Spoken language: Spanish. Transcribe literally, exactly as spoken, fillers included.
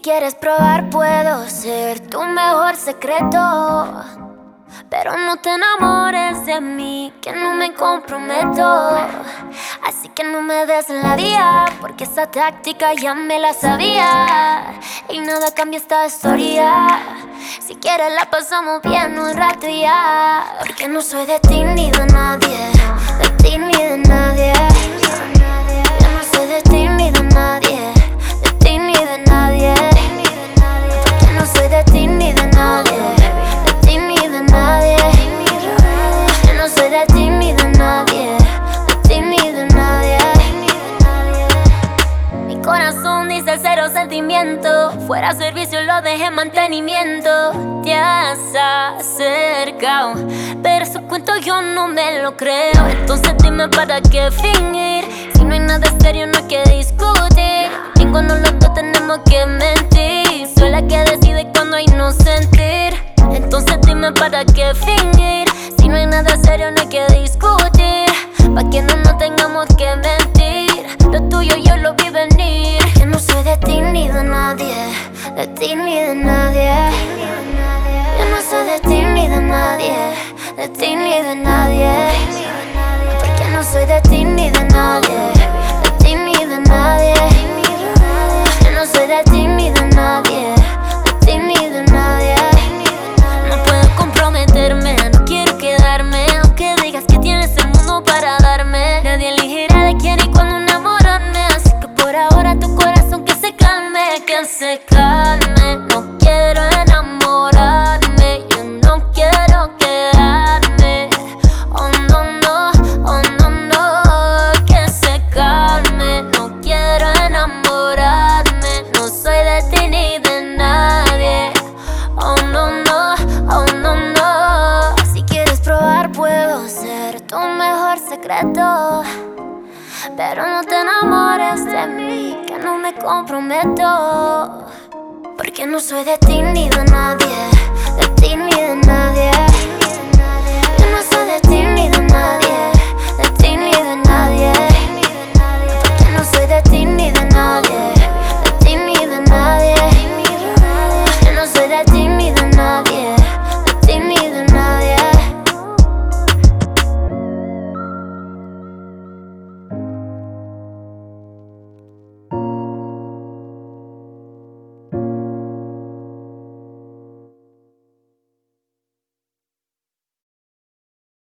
quieres probar, puedo ser tu mejor secreto. Pero no te enamores de mí, que no me comprometo. Así que no me des la vía, porque esa táctica ya me la sabía. Y nada cambia esta historia. Si quieres la pasamos bien un rato ya. Porque no soy de ti ni de nadie, de ti ni de nadie. Yo no soy de ti ni de nadie, de ti ni de nadie. Porque no soy de ti ni de nadie, de ti ni de nadie. Yo no soy de ti ni de nadie, de ti ni de nadie. Mi corazón dice cero sentimiento, fuera servicio lo dejé en mantenimiento. Te has acercado, pero su cuento yo no me lo creo. Entonces dime para qué fingir, si no hay nada serio no hay que discutir. Ninguno de los dos tenemos que mentir, soy la que decide cuando hay no sentir. Entonces dime para qué fingir, si no hay nada serio no hay que discutir. Pa' que no nos tengamos que mentir, lo tuyo yo lo vi venir. Que no soy de ti ni de nadie, de ti ni de nadie. Yo no soy de ti ni de nadie, de ti ni de nadie. Porque no soy de ti ni de nadie, de ti ni de nadie. Yo no soy de ti ni de nadie, de ti ni de nadie. No puedo comprometerme, no quiero quedarme, aunque digas que tienes el mundo para darme. Nadie elegirá de quién y cuándo enamorarme, así que por ahora tu corazón que se calme, que se calme. No quiero enamorarme, yo no quiero quedarme. Oh no, no, oh no, no, que se calme. No quiero enamorarme, no soy de ti ni de nadie. Oh no, no, oh no, no. Si quieres probar puedo ser tu mejor secreto. Pero no te enamores de mí, que no me comprometo. Porque no soy de ti ni de nadie, de ti ni de nadie.